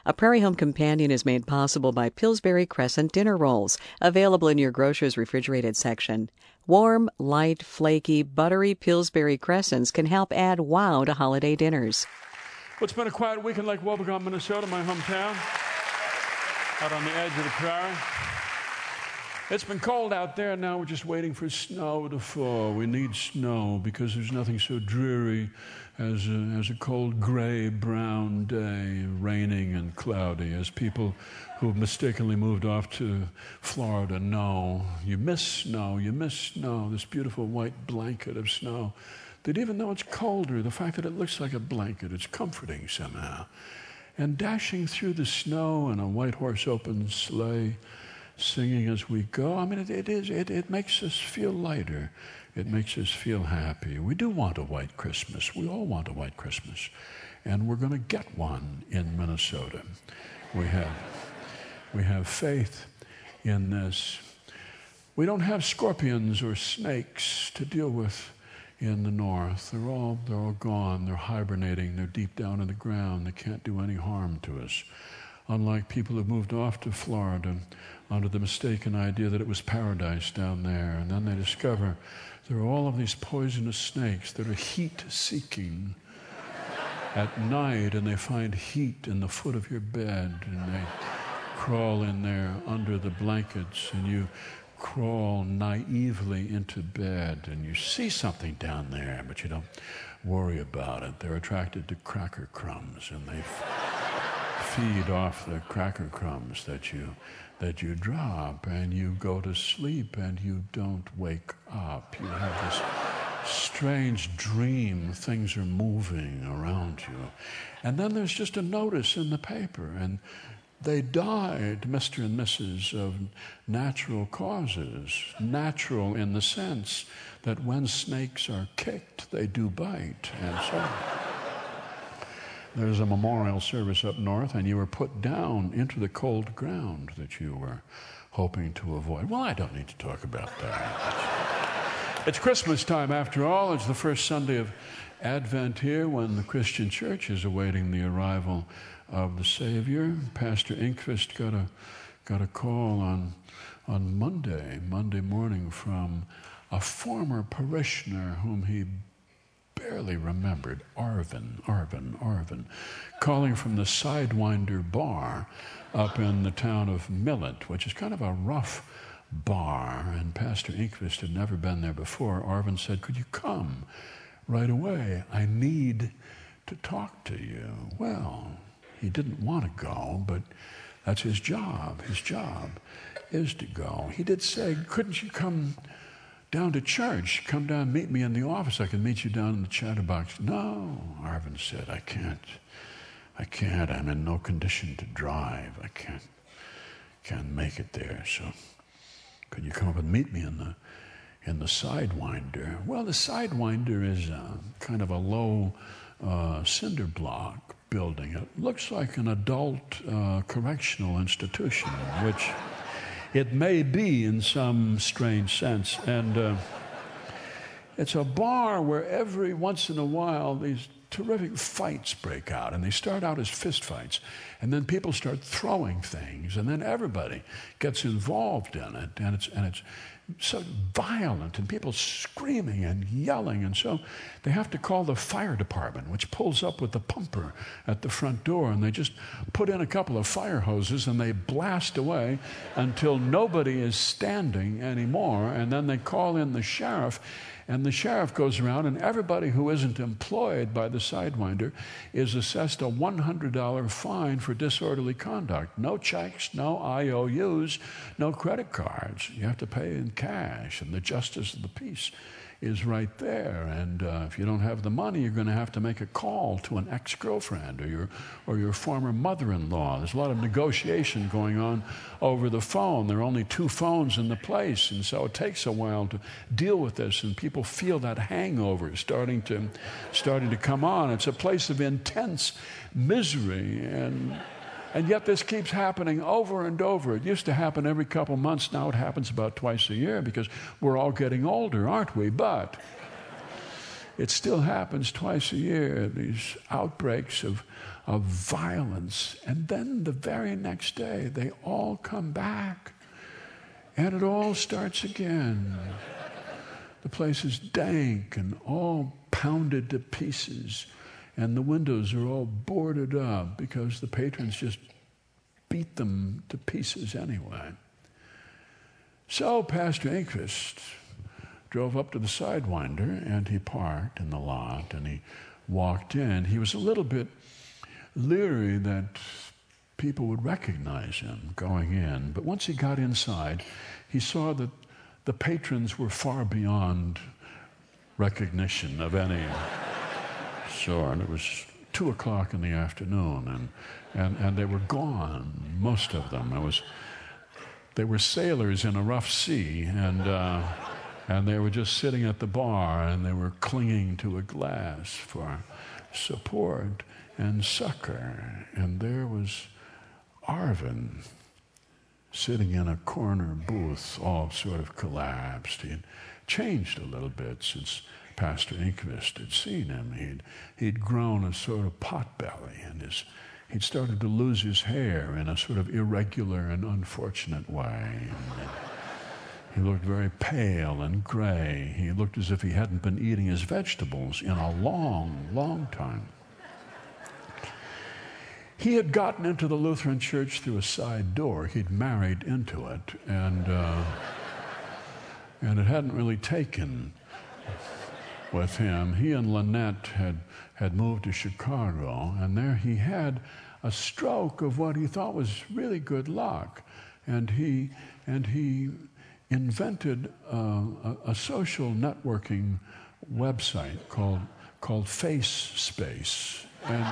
A Prairie Home Companion is made possible by Pillsbury Crescent dinner rolls, available in your grocer's refrigerated section. Warm, light, flaky, buttery Pillsbury Crescents can help add wow to holiday dinners. Well, it's been a quiet weekend like Wabagon, Minnesota, my hometown, out on the edge of the prairie. It's been cold out there, and now we're just waiting for snow to fall. We need snow because there's nothing so dreary as a cold, gray, brown day, raining and cloudy, as people who've mistakenly moved off to Florida know. You miss snow, this beautiful white blanket of snow. That even though it's colder, the fact that it looks like a blanket, it's comforting somehow. And dashing through the snow in a white horse open sleigh, singing as we go, I mean, it makes us feel lighter. It makes us feel happy. We do want a white Christmas. We all want a white Christmas. And we're going to get one in Minnesota. We have faith in this. We don't have scorpions or snakes to deal with in the north. They're all gone. They're hibernating. They're deep down in the ground. They can't do any harm to us. Unlike people who've moved off to Florida under the mistaken idea that it was paradise down there. And then they discover there are all of these poisonous snakes that are heat-seeking at night, and they find heat in the foot of your bed, and they crawl in there under the blankets, and you crawl naively into bed, and you see something down there, but you don't worry about it. They're attracted to cracker crumbs, and they feed off the cracker crumbs that you drop, and you go to sleep and you don't wake up. You have this strange dream, things are moving around you. And then there's just a notice in the paper, and they died, Mr. and Mrs., of natural causes. Natural in the sense that when snakes are kicked, they do bite, and so there's a memorial service up north, and you were put down into the cold ground that you were hoping to avoid. Well, I don't need to talk about that. It's Christmas time, after all. It's the first Sunday of Advent here, when the Christian church is awaiting the arrival of the Savior. Pastor Inkvist got a call on Monday morning, from a former parishioner whom he barely remembered, Arvin, calling from the Sidewinder bar up in the town of Millet, which is kind of a rough bar, and Pastor Inkvist had never been there before. Arvin said, "Could you come right away? I need to talk to you." Well, he didn't want to go, but that's his job. His job is to go. He did say, "Couldn't you come down to church? Come down and meet me in the office. I can meet you down in the chatterbox." "No," Arvin said, I can't. I'm in no condition to drive. I can't make it there. So could you come up and meet me in the Sidewinder?" Well, the Sidewinder is kind of a low cinder block building. It looks like an adult correctional institution, which it may be in some strange sense. And it's a bar where every once in a while these terrific fights break out. And they start out as fist fights. And then people start throwing things. And then everybody gets involved in it. And it's so violent, and people screaming and yelling. And so they have to call the fire department, which pulls up with the pumper at the front door, and they just put in a couple of fire hoses and they blast away until nobody is standing anymore. And then they call in the sheriff, and the sheriff goes around, and everybody who isn't employed by the Sidewinder is assessed a $100 fine for disorderly conduct. No checks, no IOUs, no credit cards. You have to pay in cash, and the justice of the peace is right there. And if you don't have the money, you're going to have to make a call to an ex-girlfriend or your former mother-in-law. There's a lot of negotiation going on over the phone. There are only 2 phones in the place, and so it takes a while to deal with this, and people feel that hangover starting to come on. It's a place of intense misery, and yet this keeps happening over and over. It used to happen every couple months. Now it happens about twice a year because we're all getting older, aren't we? But it still happens twice a year, these outbreaks of violence. And then the very next day, they all come back. And it all starts again. The place is dank and all pounded to pieces. And the windows are all boarded up because the patrons just beat them to pieces anyway. So Pastor Enquist drove up to the Sidewinder, and he parked in the lot, and he walked in. He was a little bit leery that people would recognize him going in. But once he got inside, he saw that the patrons were far beyond recognition of any sort. It was 2 o'clock in the afternoon, and they were gone, most of them. They were sailors in a rough sea, and they were just sitting at the bar, and they were clinging to a glass for support and succor. And there was Arvin sitting in a corner booth, all sort of collapsed. He'd changed a little bit since Pastor Enquist had seen him. He'd grown a sort of potbelly, and he'd started to lose his hair in a sort of irregular and unfortunate way. He looked very pale and gray. He looked as if he hadn't been eating his vegetables in a long, long time. He had gotten into the Lutheran church through a side door. He'd married into it, and it hadn't really taken with him. He and Lynette had moved to Chicago, and there he had a stroke of what he thought was really good luck, and he invented a social networking website called FaceSpace,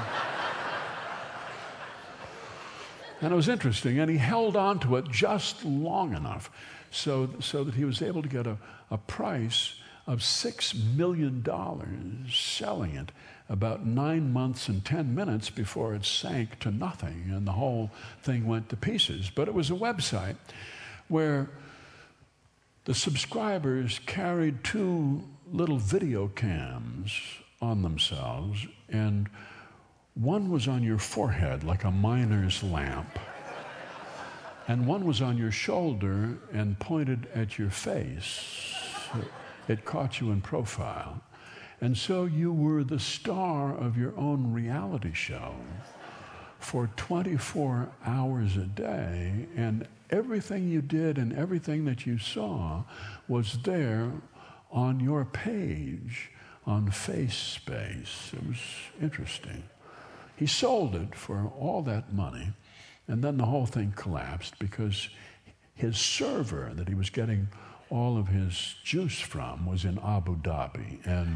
and it was interesting, and he held on to it just long enough so that he was able to get a price of $6 million selling it about 9 months and 10 minutes before it sank to nothing and the whole thing went to pieces. But it was a website where the subscribers carried 2 little video cams on themselves, and one was on your forehead like a miner's lamp, and one was on your shoulder and pointed at your face. It caught you in profile. And so you were the star of your own reality show for 24 hours a day, and everything you did and everything that you saw was there on your page on FaceSpace. It was interesting. He sold it for all that money, and then the whole thing collapsed because his server that he was getting all of his juice from was in Abu Dhabi, and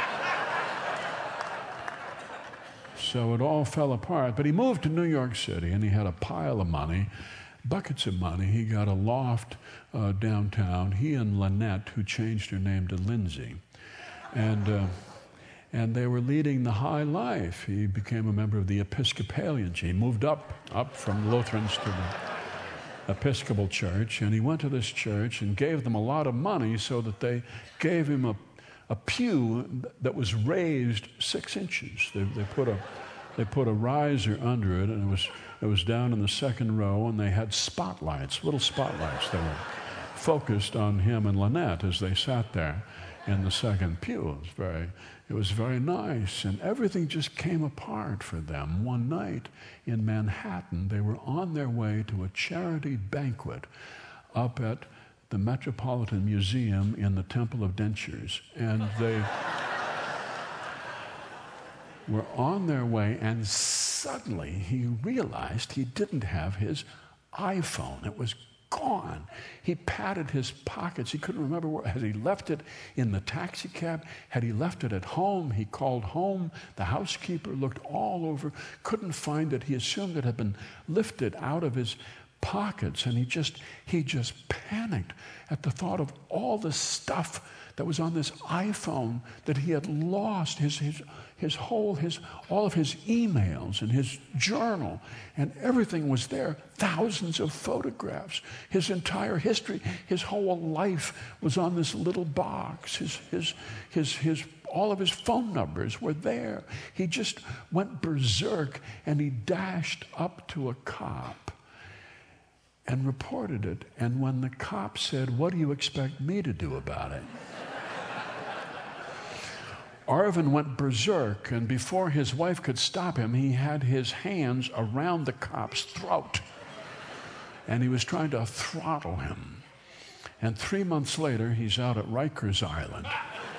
so it all fell apart. But he moved to New York City, and he had a pile of money, buckets of money. He got a loft downtown. He and Lynette, who changed her name to Lindsay, and they were leading the high life. He became a member of the Episcopalians. He moved up from Lutherans to the Episcopal Church, and he went to this church and gave them a lot of money so that they gave him a pew that was raised 6 inches. They put a riser under it, and it was down in the second row, and they had spotlights, little spotlights that were focused on him and Lynette as they sat there in the second pew. It was very nice, and everything just came apart for them. One night in Manhattan, they were on their way to a charity banquet up at the Metropolitan Museum in the Temple of Dentures, and they were on their way, and suddenly he realized he didn't have his iPhone. It was gone. He patted his pockets. He couldn't remember where. Had he left it in the taxi cab? Had he left it at home? He called home. The housekeeper looked all over, couldn't find it. He assumed it had been lifted out of his pockets, and he just panicked at the thought of all the stuff that was on this iPhone that he had lost, all of his emails and his journal, and everything was there. Thousands of photographs, his entire history, his whole life was on this little box. All of his phone numbers were there. He just went berserk, and he dashed up to a cop and reported it. And when the cop said, "What do you expect me to do about it?" Arvin went berserk, and before his wife could stop him, he had his hands around the cop's throat, and he was trying to throttle him. And 3 months later, he's out at Rikers Island,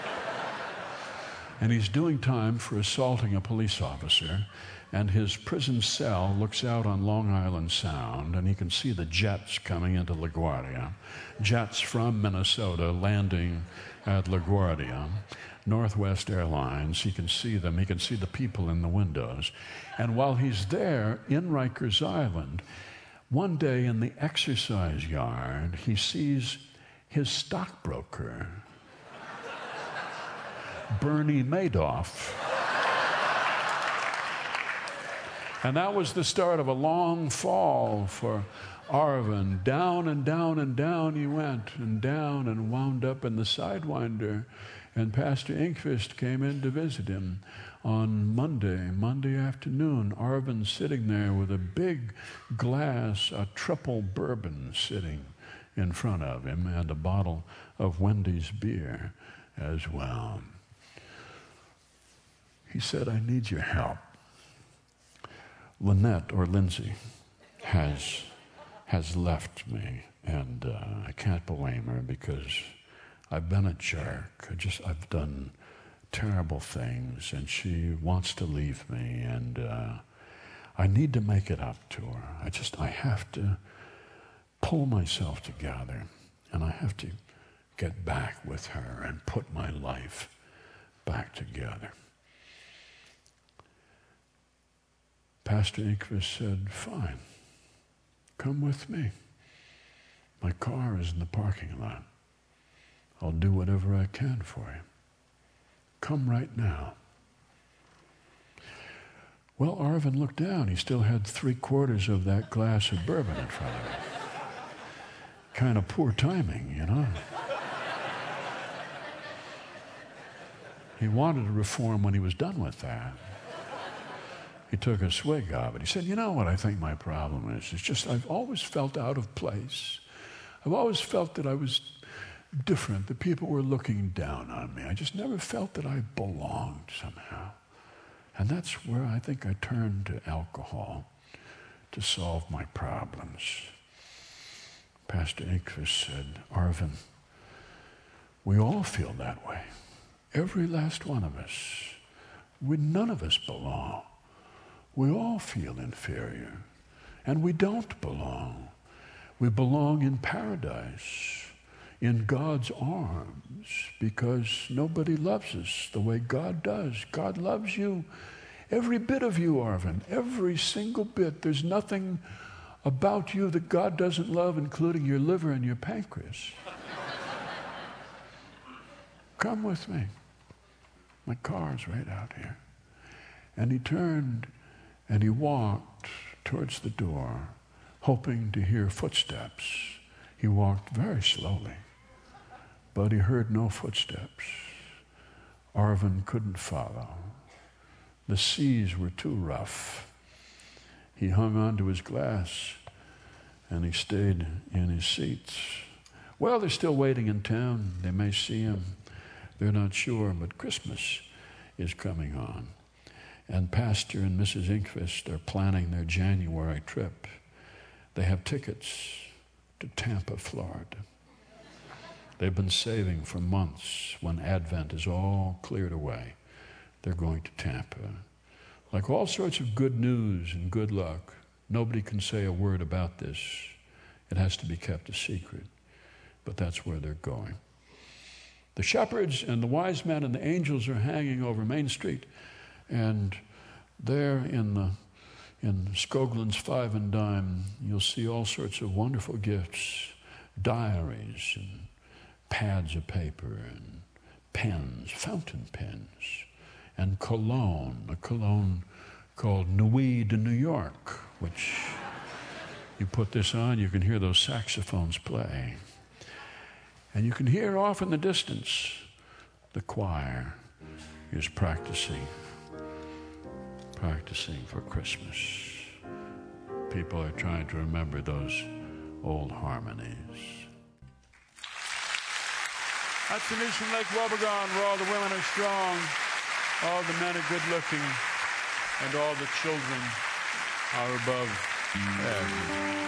and he's doing time for assaulting a police officer, and his prison cell looks out on Long Island Sound, and he can see the jets coming into LaGuardia, jets from Minnesota landing at LaGuardia, Northwest Airlines. He can see them. He can see the people in the windows. And while he's there in Rikers Island, one day in the exercise yard, he sees his stockbroker, Bernie Madoff. And that was the start of a long fall for Arvin. Down and down and down he went, and down, and wound up in the Sidewinder. And Pastor Inkvist came in to visit him on Monday afternoon. Arvin sitting there with a big glass, a triple bourbon sitting in front of him, and a bottle of Wendy's beer as well. He said, "I need your help. Lynette, or Lindsay, has left me, and I can't blame her because I've been a jerk. I've done terrible things, and she wants to leave me, and I need to make it up to her. I have to pull myself together, and I have to get back with her and put my life back together." Pastor Inkvist said, "Fine, come with me. My car is in the parking lot. I'll do whatever I can for you. Come right now." Well, Arvin looked down. He still had 3/4 of that glass of bourbon in front of him. Kind of poor timing, you know. He wanted to reform when he was done with that. He took a swig of it. He said, "You know what I think my problem is? It's just I've always felt out of place. I've always felt that I was different, that people were looking down on me. I just never felt that I belonged somehow. And that's where I think I turned to alcohol to solve my problems." Pastor Inkvist said, "Arvin, we all feel that way. Every last one of us. None of us belong. We all feel inferior, and we don't belong. We belong in paradise, in God's arms, because nobody loves us the way God does. God loves you, every bit of you, Arvin, every single bit. There's nothing about you that God doesn't love, including your liver and your pancreas. Come with me. My car's right out here." And he turned and he walked towards the door, hoping to hear footsteps. He walked very slowly, but he heard no footsteps. Arvin couldn't follow. The seas were too rough. He hung on to his glass, and he stayed in his seats. Well, they're still waiting in town. They may see him. They're not sure, but Christmas is coming on. And Pastor and Mrs. Inkvist are planning their January trip. They have tickets to Tampa, Florida. They've been saving for months. When Advent is all cleared away, they're going to Tampa. Like all sorts of good news and good luck, nobody can say a word about this. It has to be kept a secret. But that's where they're going. The shepherds and the wise men and the angels are hanging over Main Street. And there in Skoglund's Five and Dime, you'll see all sorts of wonderful gifts, diaries and pads of paper and pens, fountain pens, and cologne, a cologne called Nuit de New York, which you put this on, you can hear those saxophones play. And you can hear off in the distance, the choir is practicing for Christmas. People are trying to remember those old harmonies. That's the news from Lake Wobegon, where all the women are strong, all the men are good looking, and all the children are above average.